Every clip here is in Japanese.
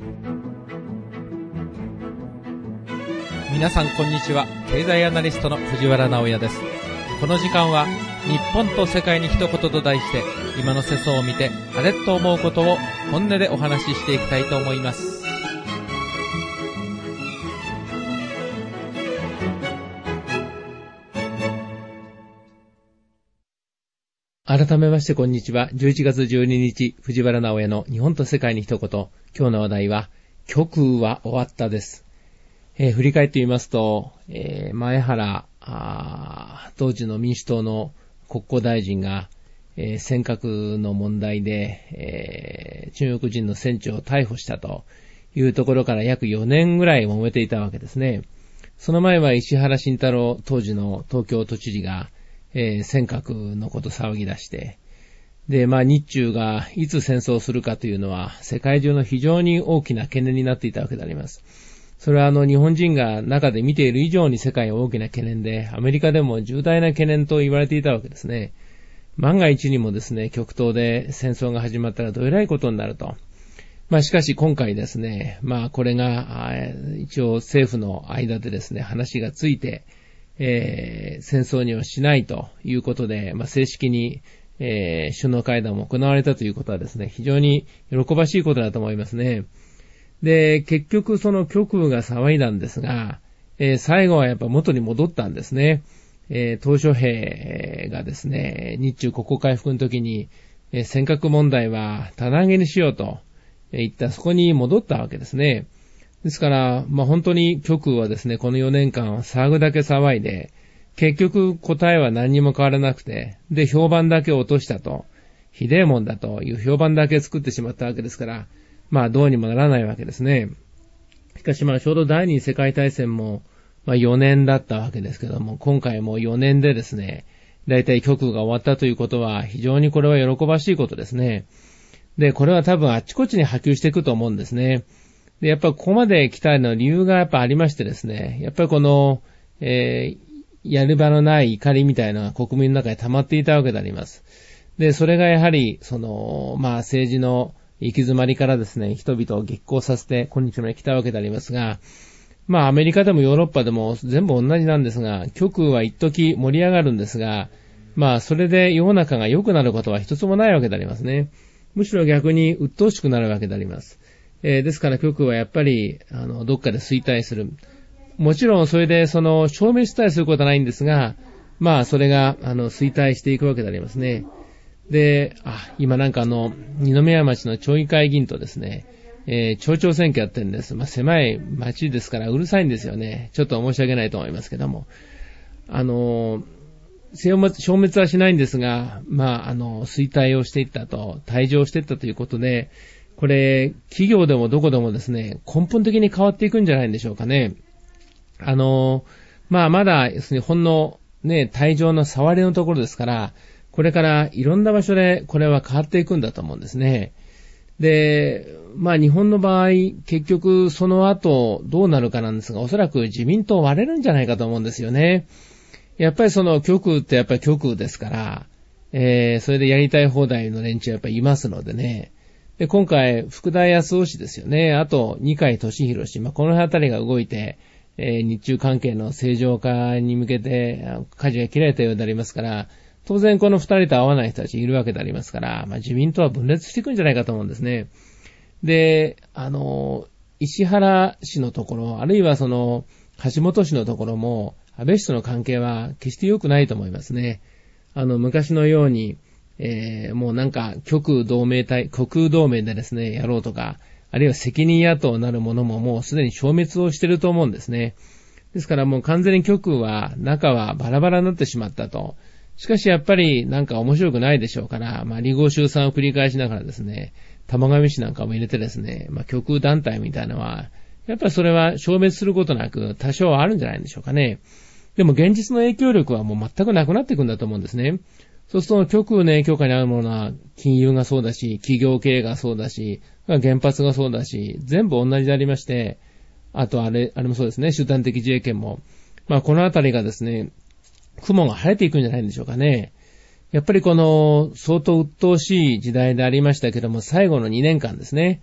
皆さんこんにちは。経済アナリストの藤原直也です。この時間は日本と世界に一言と題して、今の世相を見てあれと思うことを本音でお話ししていきたいと思います。改めましてこんにちは。11月12日、藤原直也の日本と世界に一言。今日の話題は、極右は終わったです。振り返ってみますと、前原当時の民主党の国交大臣が、尖閣の問題で、中国人の船長を逮捕したというところから約4年ぐらい揉めていたわけですね。その前は石原慎太郎当時の東京都知事が、尖閣のこと騒ぎ出して、で、日中がいつ戦争するかというのは世界中の非常に大きな懸念になっていたわけであります。それは日本人が中で見ている以上に世界は大きな懸念で、アメリカでも重大な懸念と言われていたわけですね。万が一にもですね、極東で戦争が始まったらどえらいことになると。しかし今回ですね、これが一応政府の間でですね、話がついて、戦争にはしないということで、正式に、首脳会談も行われたということはですね、非常に喜ばしいことだと思いますね。で、結局その極右が騒いだんですが、最後はやっぱ元に戻ったんですね。鄧小平がですね、日中国交回復の時に、尖閣問題は棚上げにしようと言ったそこに戻ったわけですね。ですから、本当に極右はですね、この4年間騒ぐだけ騒いで、結局答えは何にも変わらなくて、で、評判だけ落としたと、ひでえもんだという評判だけ作ってしまったわけですから、どうにもならないわけですね。しかしちょうど第二次世界大戦も、4年だったわけですけども、今回も4年でですね、だいたい極右が終わったということは、非常にこれは喜ばしいことですね。で、これは多分あっちこっちに波及していくと思うんですね。で、やっぱりここまで来たの理由がやっぱありましてですね、やっぱりこの、やる場のない怒りみたいなのが国民の中に溜まっていたわけであります。で、それがやはり、政治の行き詰まりからですね、人々を激高させて今日まで来たわけでありますが、アメリカでもヨーロッパでも全部同じなんですが、極右は一時盛り上がるんですが、それで世の中が良くなることは一つもないわけでありますね。むしろ逆に鬱陶しくなるわけであります。ですから極右はやっぱり、どっかで衰退する。もちろんそれで消滅したりすることはないんですが、それが、衰退していくわけでありますね。で、今二宮町の町議会議員とですね、町長選挙やってるんです。狭い町ですからうるさいんですよね。ちょっと申し訳ないと思いますけども。消滅はしないんですが、衰退をしていったと、退場していったということで、これ、企業でもどこでもですね、根本的に変わっていくんじゃないんでしょうかね。まだですね、ほんのね、退場の触りのところですから、これからいろんな場所でこれは変わっていくんだと思うんですね。で、日本の場合、結局その後どうなるかなんですが、おそらく自民党割れるんじゃないかと思うんですよね。やっぱり極右ってやっぱり極右ですから、それでやりたい放題の連中やっぱりいますのでね。で、今回、福田康夫氏ですよね。あと、二階俊博氏。この辺りが動いて、日中関係の正常化に向けて、舵が切られたようでありますから、当然この二人と合わない人たちいるわけでありますから、自民党は分裂していくんじゃないかと思うんですね。で、石原氏のところ、あるいは橋本氏のところも、安倍氏との関係は決して良くないと思いますね。昔のように、もう極右同盟でですね、やろうとか、あるいは責任野党なるものももうすでに消滅をしていると思うんですね。ですからもう完全に極右は、中はバラバラになってしまったと。しかしやっぱり面白くないでしょうから、離合集散を繰り返しながらですね、玉上氏なんかも入れてですね、極右団体みたいなのは、やっぱりそれは消滅することなく多少はあるんじゃないんでしょうかね。でも現実の影響力はもう全くなくなっていくんだと思うんですね。そうすると極右の影響下にあるものは金融がそうだし、企業経営がそうだし、原発がそうだし、全部同じでありまして、あとあれもそうですね、集団的自衛権も。このあたりがですね、雲が晴れていくんじゃないんでしょうかね。やっぱりこの相当鬱陶しい時代でありましたけども、最後の2年間ですね、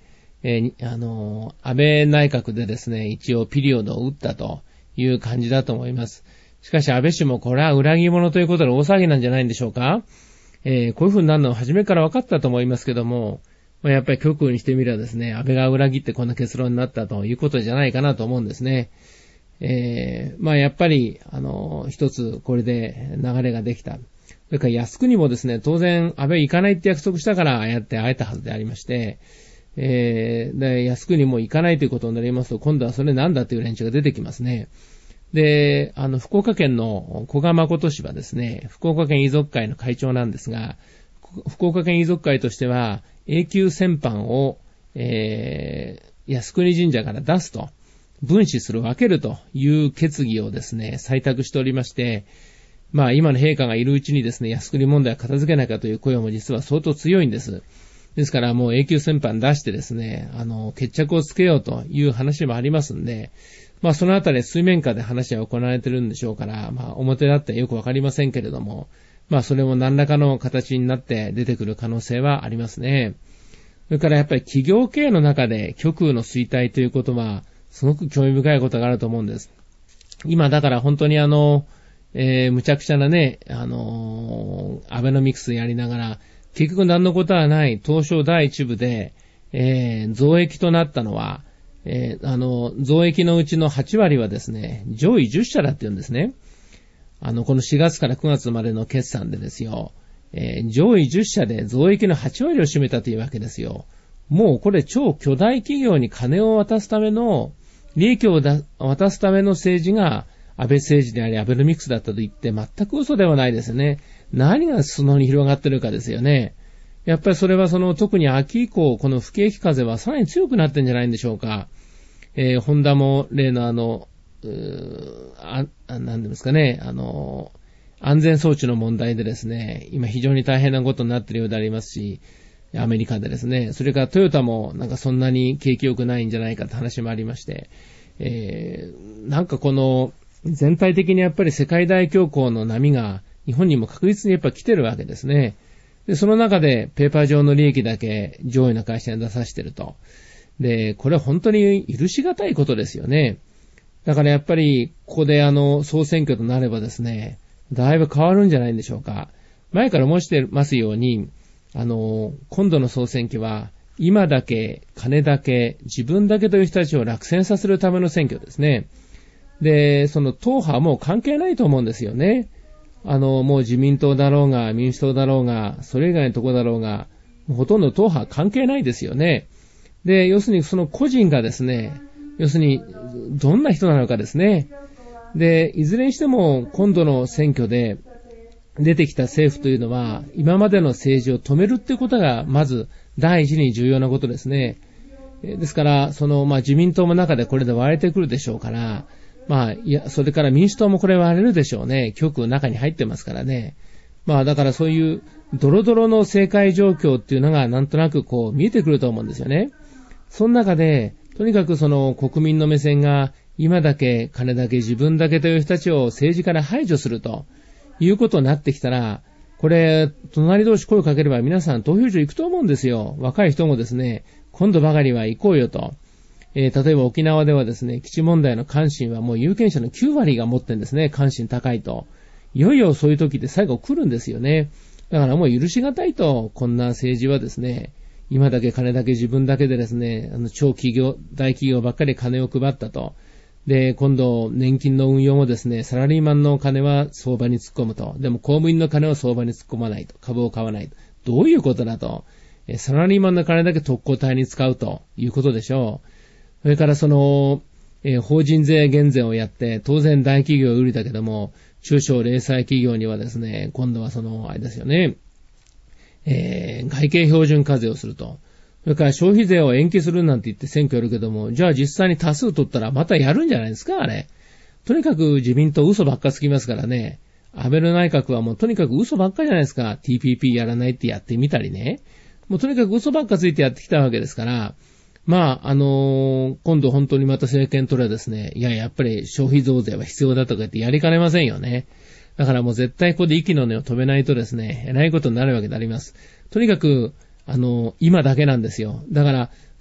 安倍内閣でですね、一応ピリオドを打ったという感じだと思います。しかし安倍氏もこれは裏切り者ということで大騒ぎなんじゃないんでしょうか。こういう風になるのは初めから分かったと思いますけども、やっぱり極右にしてみればですね、安倍が裏切ってこんな結論になったということじゃないかなと思うんですね。やっぱり、一つこれで流れができた。それから靖国もですね、当然安倍行かないって約束したから会えたはずでありまして、で、靖国も行かないということになりますと、今度はそれなんだという連中が出てきますね。で、福岡県の古賀誠氏はですね、福岡県遺族会の会長なんですが、福岡県遺族会としては、永久戦犯を、靖国神社から出すと、分子する、分けるという決議をですね、採択しておりまして、今の陛下がいるうちにですね、靖国問題を片付けなきゃという声も実は相当強いんです。ですからもう永久戦犯出してですね、決着をつけようという話もありますんで、そのあたり水面下で話は行われているんでしょうから、表だってよくわかりませんけれども、それも何らかの形になって出てくる可能性はありますね。それからやっぱり企業経営の中で極右の衰退ということは、すごく興味深いことがあると思うんです。今だから本当にむちゃくちゃなね、アベノミクスやりながら、結局何のことはない東証第一部で、増益となったのは、増益のうちの8割はですね、上位10社だって言うんですね。この4月から9月までの決算でですよ、上位10社で増益の8割を占めたというわけですよ。もうこれ超巨大企業に金を渡すための、利益を渡すための政治が安倍政治でありアベノミクスだったと言って全く嘘ではないですね。何が裾に広がってるかですよね。やっぱりそれは特に秋以降、この不景気風はさらに強くなってんじゃないんでしょうか。ホンダも例のなんですかね、安全装置の問題でですね、今非常に大変なことになっているようでありますし、アメリカでですね、それからトヨタもそんなに景気良くないんじゃないかって話もありまして、この全体的にやっぱり世界大恐慌の波が日本にも確実にやっぱ来てるわけですね。で、その中でペーパー上の利益だけ上位の会社に出させてると。で、これは本当に許しがたいことですよね。だからやっぱりここで総選挙となればですね、だいぶ変わるんじゃないんでしょうか。前から申してますように、今度の総選挙は今だけ、金だけ、自分だけという人たちを落選させるための選挙ですね。で、その党派はもう関係ないと思うんですよね。もう自民党だろうが、民主党だろうが、それ以外のとこだろうが、ほとんど党派関係ないですよね。で、要するにその個人がですね、要するにどんな人なのかですね。で、いずれにしても今度の選挙で出てきた政府というのは、今までの政治を止めるっていうことが、まず第一に重要なことですね。ですから、自民党の中でこれで割れてくるでしょうから、それから民主党もこれ割れるでしょうね。極右の中に入ってますからね。だからそういうドロドロの政界状況っていうのがなんとなく見えてくると思うんですよね。その中で、とにかく国民の目線が今だけ、金だけ、自分だけという人たちを政治から排除するということになってきたら、これ、隣同士声をかければ皆さん投票所行くと思うんですよ。若い人もですね、今度ばかりは行こうよと。例えば沖縄ではですね、基地問題の関心はもう有権者の9割が持ってるんですね。関心高いと。いよいよそういう時で最後来るんですよね。だからもう許しがたいと、こんな政治はですね、今だけ金だけ自分だけでですね、超企業、大企業ばっかり金を配ったと。で、今度年金の運用もですね、サラリーマンの金は相場に突っ込むと。でも公務員の金は相場に突っ込まないと。株を買わないと。どういうことだと。サラリーマンの金だけ特攻隊に使うということでしょう。それから法人税減税をやって、当然大企業は有利だけども、中小零細企業にはですね、今度はあれですよね、外形標準課税をすると。それから消費税を延期するなんて言って選挙やるけども、じゃあ実際に多数取ったらまたやるんじゃないですか、あれ。とにかく自民党嘘ばっかつきますからね。安倍の内閣はもうとにかく嘘ばっかじゃないですか。TPP やらないってやってみたりね。もうとにかく嘘ばっかついてやってきたわけですから、今度本当にまた政権取ればですね、やっぱり消費増税は必要だとか言ってやりかねませんよね。だからもう絶対ここで息の根を止めないとですね、えらいことになるわけであります。とにかく、今だけなんですよ。だから、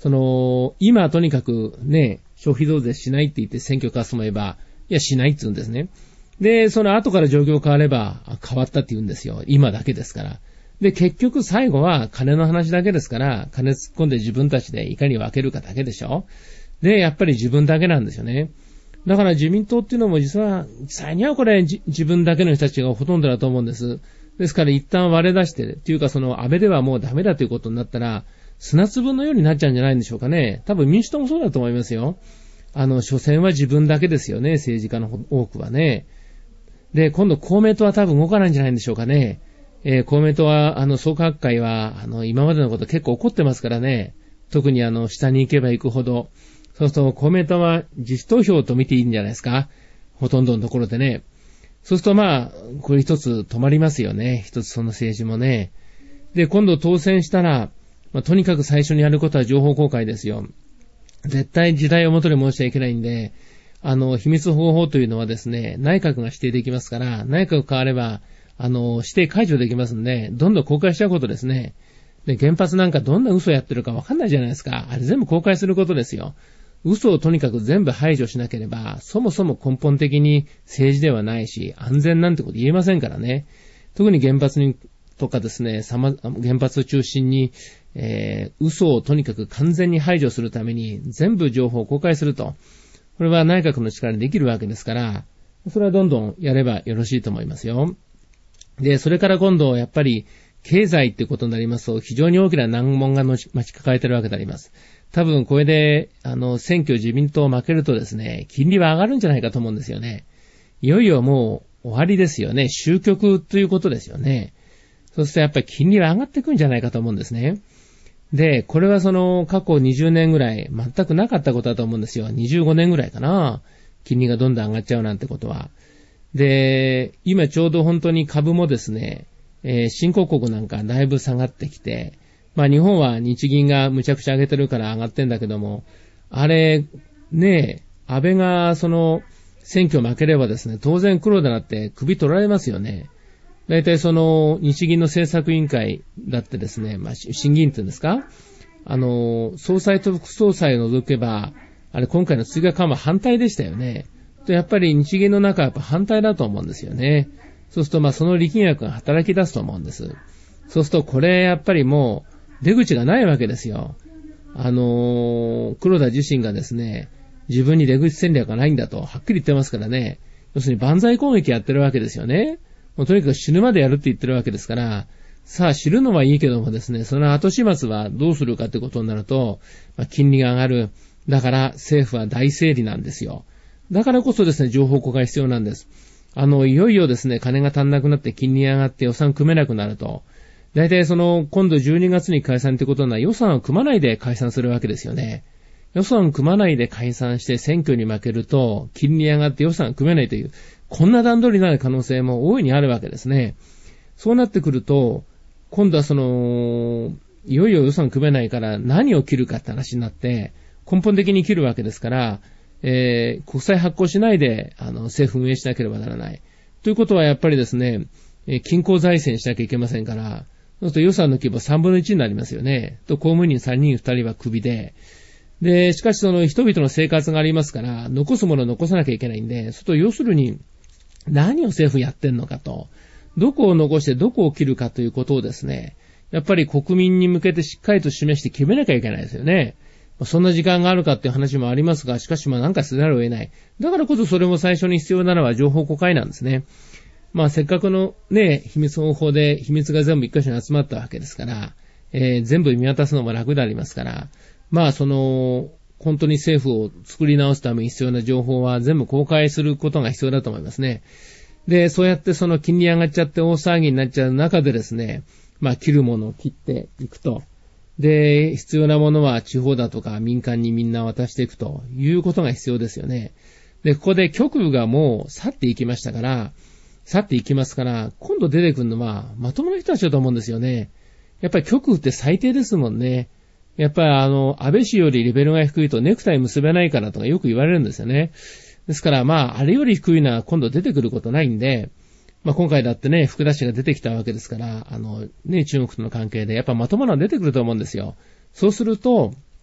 今とにかくね、消費増税しないって言って選挙勝つも言えば、いやしないって言うんですね。で、その後から状況変われば変わったって言うんですよ。今だけですから。で、結局最後は金の話だけですから、金突っ込んで自分たちでいかに分けるかだけでしょ。で、やっぱり自分だけなんですよね。だから自民党っていうのも実際にはこれ自分だけの人たちがほとんどだと思うんです。ですから一旦割れ出して、っていうか安倍ではもうダメだということになったら、砂粒のようになっちゃうんじゃないんでしょうかね。多分民主党もそうだと思いますよ。所詮は自分だけですよね、政治家の多くはね。で、今度公明党は多分動かないんじゃないんでしょうかね。公明党は、創価学会は、今までのこと結構怒ってますからね。特に下に行けば行くほど。そうすると、公明党は自主投票と見ていいんじゃないですか。ほとんどのところでね。そうするとこれ一つ止まりますよね。一つその政治もね。で、今度当選したら、とにかく最初にやることは情報公開ですよ。絶対時代を元に戻しちゃいけないんで、秘密保護法というのはですね、内閣が指定できますから、内閣変われば、指定解除できますんで、どんどん公開しちゃうことですね。で、原発なんかどんな嘘やってるかわかんないじゃないですか。あれ全部公開することですよ。嘘をとにかく全部排除しなければ、そもそも根本的に政治ではないし、安全なんてこと言えませんからね。特に原発にとかですね、原発を中心に、嘘をとにかく完全に排除するために全部情報を公開すると。これは内閣の力でできるわけですから、それはどんどんやればよろしいと思いますよ。で、それから今度やっぱり経済ってことになりますと非常に大きな難問が待ち抱えているわけであります。多分これで選挙自民党を負けるとですね、金利は上がるんじゃないかと思うんですよね。いよいよもう終わりですよね。終局ということですよね。そうするとやっぱり金利は上がっていくんじゃないかと思うんですね。で、これは過去20年ぐらい全くなかったことだと思うんですよ。25年ぐらいかな。金利がどんどん上がっちゃうなんてことは。で、今ちょうど本当に株もですね、新興国なんかだいぶ下がってきて、日本は日銀がむちゃくちゃ上げてるから上がってんだけども、あれ、ね安倍が選挙負ければですね、当然黒田だって首取られますよね。だいたい日銀の政策委員会だってですね、審議員って言うんですか？総裁と副総裁を除けば、あれ今回の追加緩和反対でしたよね。やっぱり日銀の中はやっぱ反対だと思うんですよね。そうするとその力学が働き出すと思うんです。そうするとこれやっぱりもう出口がないわけですよ。黒田自身がですね、自分に出口戦略がないんだとはっきり言ってますからね。要するに万歳攻撃やってるわけですよね。もうとにかく死ぬまでやるって言ってるわけですから、さあ知るのはいいけどもですね、その後始末はどうするかってことになると、金利が上がる。だから政府は大整理なんですよ。だからこそですね、情報公開必要なんです。いよいよですね、金が足んなくなって金利上がって予算組めなくなると。だいたい今度12月に解散ってことは予算を組まないで解散するわけですよね。予算を組まないで解散して選挙に負けると、金利上がって予算を組めないという、こんな段取りになる可能性も大いにあるわけですね。そうなってくると、今度はいよいよ予算組めないから何を切るかって話になって、根本的に切るわけですから、国債発行しないで、政府運営しなければならない。ということはやっぱりですね、均衡財政しなきゃいけませんから、そうすると予算の規模3分の1になりますよね。公務員3人2人はクビで、しかし人々の生活がありますから、残すものを残さなきゃいけないんで、要するに、何を政府やってんのかと、どこを残してどこを切るかということをですね、やっぱり国民に向けてしっかりと示して決めなきゃいけないですよね。そんな時間があるかっていう話もありますが、しかしなんかせざるを得ない。だからこそそれも最初に必要なのは情報公開なんですね。せっかくのね、秘密方法で秘密が全部一箇所に集まったわけですから、全部見渡すのも楽でありますから、本当に政府を作り直すために必要な情報は全部公開することが必要だと思いますね。で、そうやって金利上がっちゃって大騒ぎになっちゃう中でですね、切るものを切っていくと。で、必要なものは地方だとか民間にみんな渡していくということが必要ですよね。で、ここで極右がもう去っていきますから、今度出てくるのはまともな人たちだと思うんですよね。やっぱり極右って最低ですもんね。やっぱり安倍氏よりレベルが低いとネクタイ結べないからとかよく言われるんですよね。ですからあれより低いのは今度出てくることないんで、今回だってね、福田氏が出てきたわけですから、中国との関係でやっぱまともなの出てくると思うんですよ。そうすると、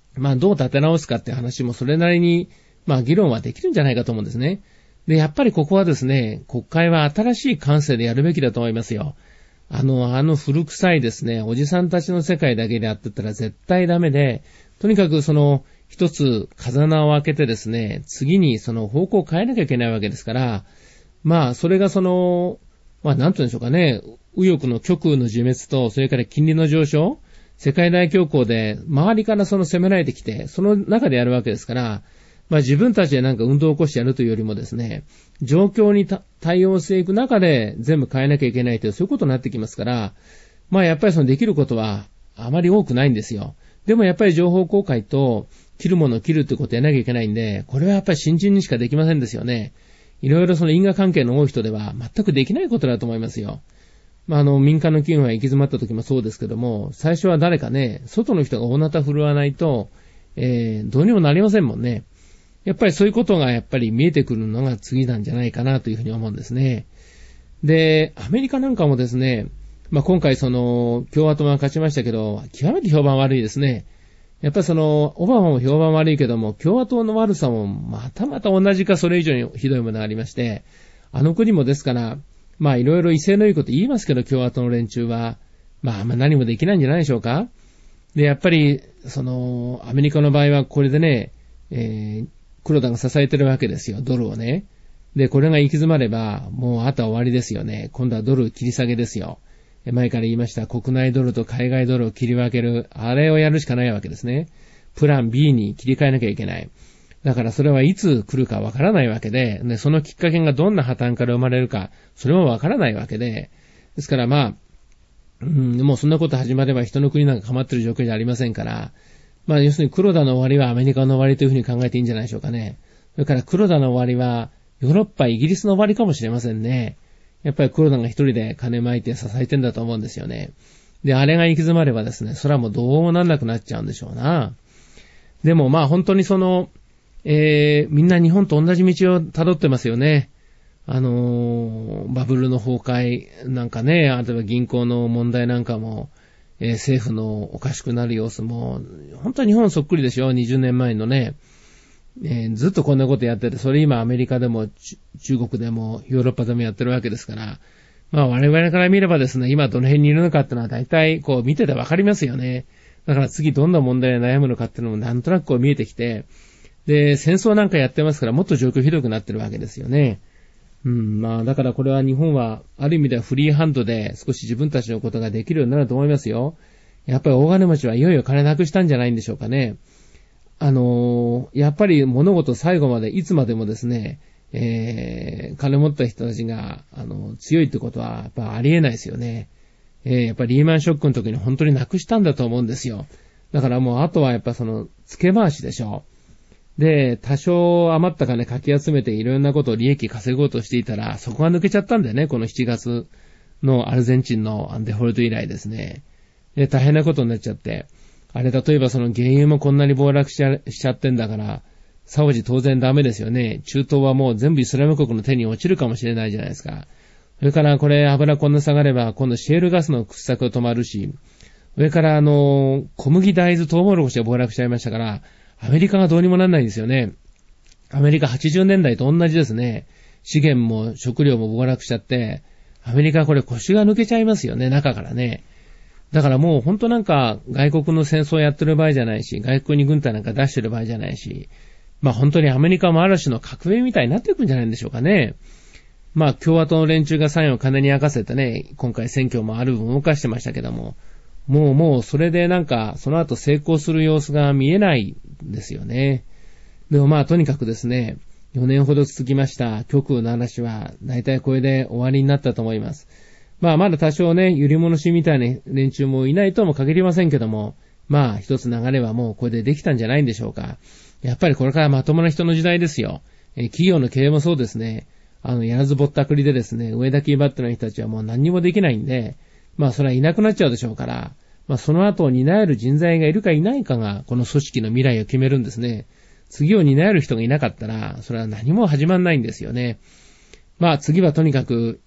まあどう立て直すかって話もそれなりに、まあ議論はできるんじゃないかと思うんですね。で、やっぱりここはですね、国会は新しい感性でやるべきだと思いますよ。古臭いですね、おじさんたちの世界だけでやってたら絶対ダメで、とにかく一つ風穴を開けてですね、次に方向を変えなきゃいけないわけですから、まあそれがまあなんて言うんでしょうかね、右翼の極右の自滅と、それから金利の上昇、世界大恐慌で周りから攻められてきて、その中でやるわけですから、まあ自分たちでなんか運動を起こしてやるというよりもですね、状況に対応していく中で全部変えなきゃいけないという、そういうことになってきますから、まあやっぱりできることはあまり多くないんですよ。でもやっぱり情報公開と切るものを切るってことをやらなきゃいけないんで、これはやっぱり新人にしかできませんですよね。いろいろ因果関係の多い人では全くできないことだと思いますよ。まあ民間の企業が行き詰まった時もそうですけども、最初は誰かね、外の人が大なた振るわないと、どうにもなりませんもんね。やっぱりそういうことがやっぱり見えてくるのが次なんじゃないかなというふうに思うんですね。で、アメリカなんかもですね、まあ今回共和党が勝ちましたけど、極めて評判悪いですね。やっぱりオバマも評判悪いけども、共和党の悪さもまた同じかそれ以上にひどいものがありまして、あの国もですから、まあいろいろ威勢のいいこと言いますけど、共和党の連中は、まあ何もできないんじゃないでしょうか。で、やっぱり、アメリカの場合はこれでね、黒田が支えてるわけですよ、ドルをね。で、これが行き詰まれば、もうあとは終わりですよね。今度はドル切り下げですよ。前から言いました、国内ドルと海外ドルを切り分ける、あれをやるしかないわけですね。プラン B に切り替えなきゃいけない。だからそれはいつ来るかわからないわけで、そのきっかけがどんな破綻から生まれるか、それもわからないわけで、ですからまあ、もうそんなこと始まれば人の国なんか構ってる状況じゃありませんから、まあ要するに黒田の終わりはアメリカの終わりというふうに考えていいんじゃないでしょうかね。それから黒田の終わりはヨーロッパ、イギリスの終わりかもしれませんね。やっぱり黒田が一人で金巻いて支えてんだと思うんですよね。で、あれが行き詰まればですね、それはもうどうもなんなくなっちゃうんでしょうな。でもまあ本当にみんな日本と同じ道を辿ってますよね。バブルの崩壊なんかね、例えば銀行の問題なんかも、政府のおかしくなる様子も、本当に日本そっくりでしょ、20年前のね。ずっとこんなことやってて、それ今アメリカでも中国でもヨーロッパでもやってるわけですから、まあ我々から見ればですね、今どの辺にいるのかっていうのは大体見ててわかりますよね。だから次どんな問題に悩むのかっていうのもなんとなく見えてきて、で、戦争なんかやってますからもっと状況ひどくなってるわけですよね。まあだからこれは日本はある意味ではフリーハンドで少し自分たちのことができるようになると思いますよ。やっぱり大金持ちはいよいよ金なくしたんじゃないんでしょうかね。やっぱり物事最後までいつまでもですね、金持った人たちが強いってことはやっぱありえないですよね。やっぱりリーマンショックの時に本当になくしたんだと思うんですよ。だからもうあとはやっぱ付け回しでしょ。で、多少余った金かき集めていろんなことを利益稼ごうとしていたら、そこが抜けちゃったんだよね、この7月のアルゼンチンのデフォルト以来ですね。で、大変なことになっちゃって。あれ、例えば原油もこんなに暴落しちゃってんだから、サウジ当然ダメですよね。中東はもう全部イスラム国の手に落ちるかもしれないじゃないですか。それからこれ油こんな下がれば、今度シェールガスの掘削が止まるし、それから小麦大豆トウモロコシが暴落しちゃいましたから、アメリカがどうにもなんないんですよね。アメリカ80年代と同じですね。資源も食料も暴落しちゃって、アメリカこれ腰が抜けちゃいますよね、中からね。だからもう本当なんか外国の戦争やってる場合じゃないし、外国に軍隊なんか出してる場合じゃないし、まあ本当にアメリカもある種の革命みたいになっていくんじゃないんでしょうかね。まあ共和党の連中がサインを金に明かせてね、今回選挙もある分動かしてましたけども、もうそれでなんかその後成功する様子が見えないんですよね。でもまあとにかくですね、4年ほど続きました極右の話は大体これで終わりになったと思います。まあまだ多少ね、揺り戻しみたいな連中もいないとも限りませんけども、まあ一つ流れはもうこれでできたんじゃないんでしょうか。やっぱりこれからまともな人の時代ですよ。企業の経営もそうですね。やらずぼったくりでですね、上だけ威張ってない人たちはもう何にもできないんで、まあそれはいなくなっちゃうでしょうから、まあその後を担える人材がいるかいないかがこの組織の未来を決めるんですね。次を担える人がいなかったら、それは何も始まんないんですよね。まあ次はとにかく、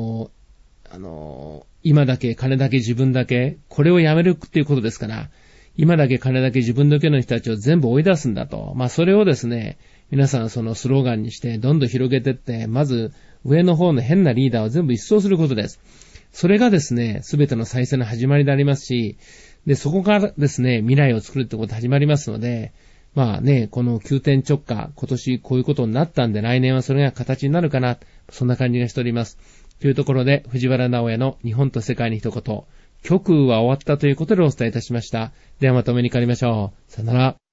今だけ、金だけ、自分だけ、これをやめるっていうことですから、 今だけ金だけ自分だけの人たちを全部追い出すんだと。それをですね、皆さんそのスローガンにしてどんどん広げていって、まず上の方の変なリーダーを全部一掃することです。それがですね、すべての再生の始まりでありますし、で、そこからですね、未来を作るってことが始まりますので、この急転直下、今年こういうことになったんで、来年はそれが形になるかな、そんな感じがしております。というところで、藤原直也の日本と世界に一言、極右は終わったということでお伝えいたしました。ではまたお目にかかりましょう。さよなら。